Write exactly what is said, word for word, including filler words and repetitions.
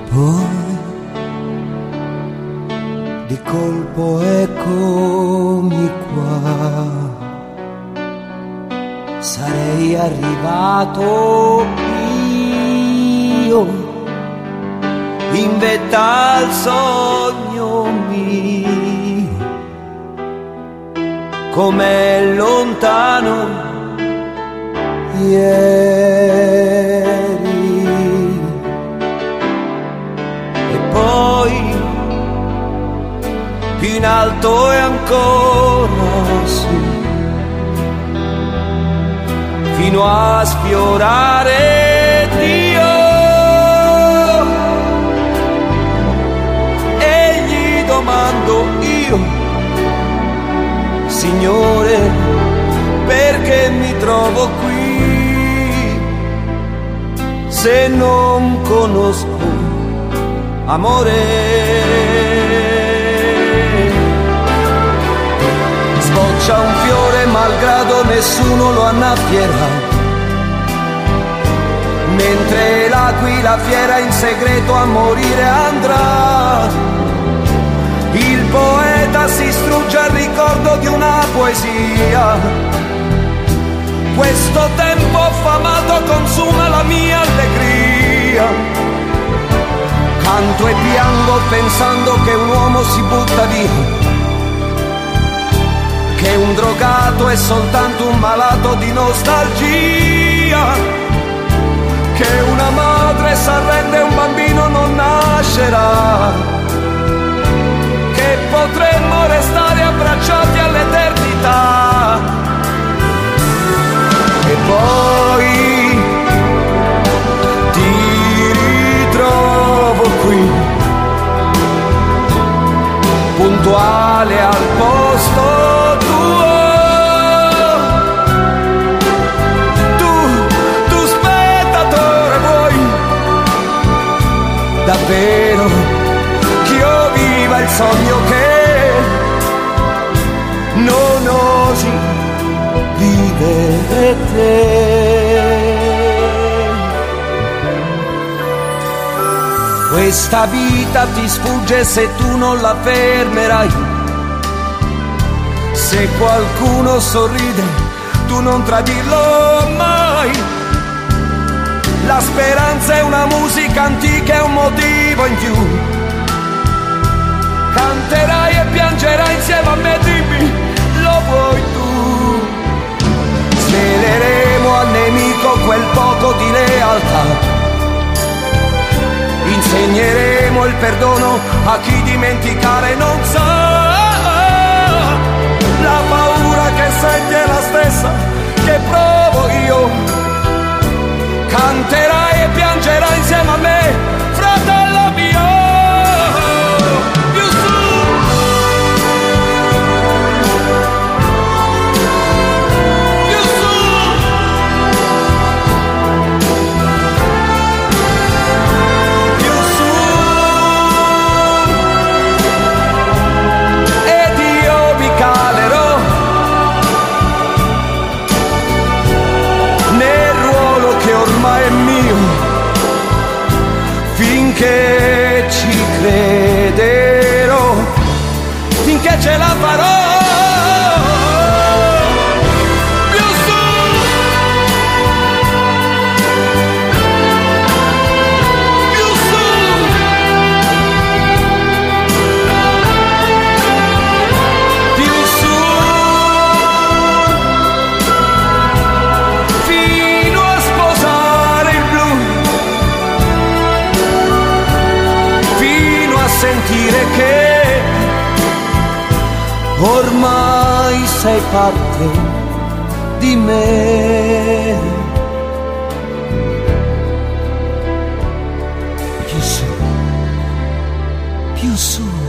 Poi di colpo eccomi qua, sarei arrivato io in vetta al sogno mio, com'è lontano ieri. E poi più in alto e ancora su, fino a sfiorare Dio, e gli domando io: Signore, perché mi trovo qui se non conosco amore? Sboccia un fiore malgrado nessuno lo annaffierà, mentre l'aquila fiera in segreto a morire andrà. Il poeta si strugge al ricordo di una poesia, questo tempo affamato consuma la mia allegria. Canto e piango pensando che un uomo si butta via, che un drogato è soltanto un malato di nostalgia, che una madre s'arrende e un bambino non nascerà, che potremmo restare abbracciati all'eternità. E poi ti ritrovo qui, puntuale al posto tuo. Tu, tu spettatore vuoi davvero che io viva il sogno che non osi vivere te. Questa vita ti sfugge se tu non la fermerai, se qualcuno sorride tu non tradirlo mai. La speranza è una musica antica, è un motivo in più. Canterai e piangerai insieme a me, dimmi, lo vuoi tu? Sveleremo al nemico quel poco di lealtà, insegneremo il perdono a chi dimenticare non sa. La paura che senti è la stessa che provo io. Canterai e piangerai insieme a me, fratello mio. Più su, più su. Più su. Ed io mi calerò nel ruolo che ormai è mio, finché ci crederò, finché ce la farò. Più su, più su, più su, fino a sposare il blu, fino a sentire che ormai sei parte di me. Più su, più su.